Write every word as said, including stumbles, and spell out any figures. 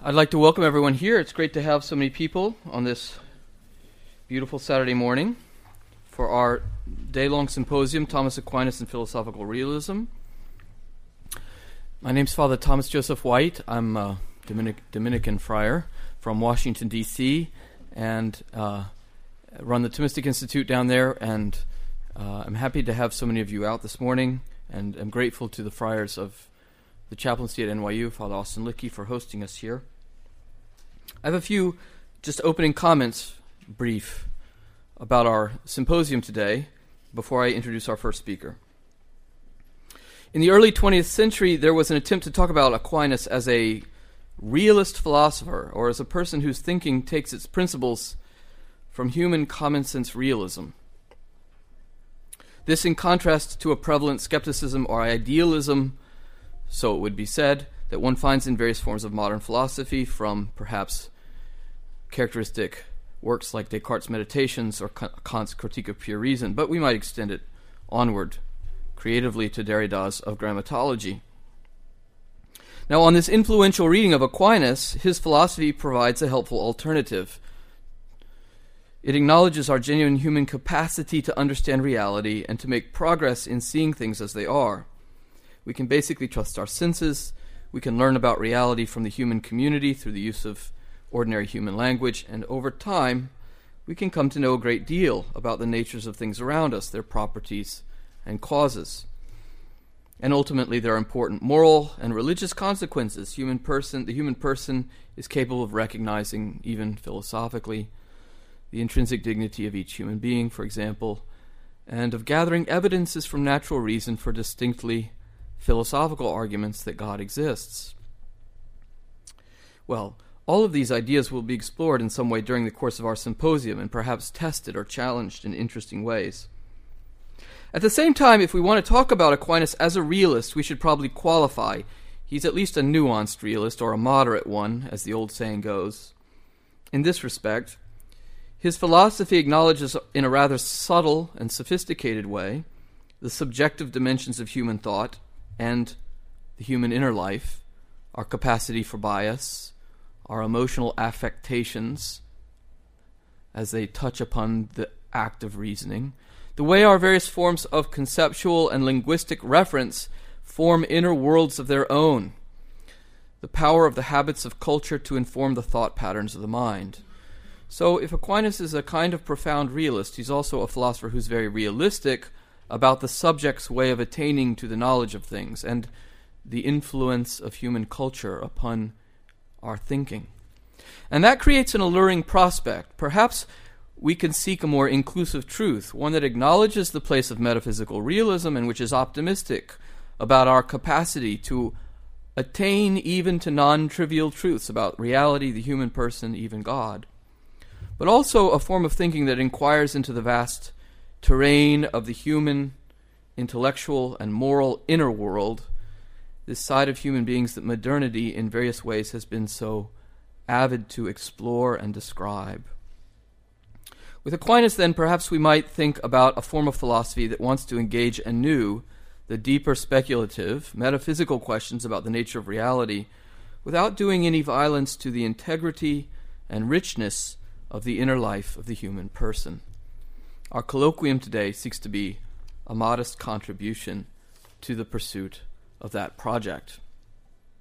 I'd like to welcome everyone here. It's great to have so many people on this beautiful Saturday morning for our day-long symposium, Thomas Aquinas and Philosophical Realism. My name's Father Thomas Joseph White. I'm a Dominic- Dominican friar from Washington, D C, and uh, run the Thomistic Institute down there, and uh, I'm happy to have so many of you out this morning, and I'm grateful to the friars of the chaplaincy at N Y U, Father Austin Lickey, for hosting us here. I have a few just opening comments, brief, about our symposium today before I introduce our first speaker. In the early twentieth century, there was an attempt to talk about Aquinas as a realist philosopher, or as a person whose thinking takes its principles from human common-sense realism. This in contrast to a prevalent skepticism or idealism, so it would be said, that one finds in various forms of modern philosophy, from perhaps characteristic works like Descartes' Meditations or Kant's Critique of Pure Reason, but we might extend it onward creatively to Derrida's Of Grammatology. Now, on this influential reading of Aquinas, his philosophy provides a helpful alternative. It acknowledges our genuine human capacity to understand reality and to make progress in seeing things as they are. We can basically trust our senses. We can learn about reality from the human community through the use of ordinary human language, and over time, we can come to know a great deal about the natures of things around us, their properties and causes. And ultimately, there are important moral and religious consequences. Human person, the human person is capable of recognizing, even philosophically, the intrinsic dignity of each human being, for example, and of gathering evidences from natural reason for distinctly philosophical arguments that God exists. Well, all of these ideas will be explored in some way during the course of our symposium and perhaps tested or challenged in interesting ways. At the same time, if we want to talk about Aquinas as a realist, we should probably qualify. He's at least a nuanced realist, or a moderate one, as the old saying goes. In this respect, his philosophy acknowledges in a rather subtle and sophisticated way the subjective dimensions of human thought and the human inner life, our capacity for bias, our emotional affectations as they touch upon the act of reasoning, the way our various forms of conceptual and linguistic reference form inner worlds of their own, the power of the habits of culture to inform the thought patterns of the mind. So if Aquinas is a kind of profound realist, he's also a philosopher who's very realistic about the subject's way of attaining to the knowledge of things and the influence of human culture upon our thinking. And that creates an alluring prospect. Perhaps we can seek a more inclusive truth, one that acknowledges the place of metaphysical realism and which is optimistic about our capacity to attain even to non-trivial truths about reality, the human person, even God. But also a form of thinking that inquires into the vast terrain of the human, intellectual, and moral inner world, this side of human beings that modernity in various ways has been so avid to explore and describe. With Aquinas, then, perhaps we might think about a form of philosophy that wants to engage anew the deeper speculative, metaphysical questions about the nature of reality without doing any violence to the integrity and richness of the inner life of the human person. Our colloquium today seeks to be a modest contribution to the pursuit of that project.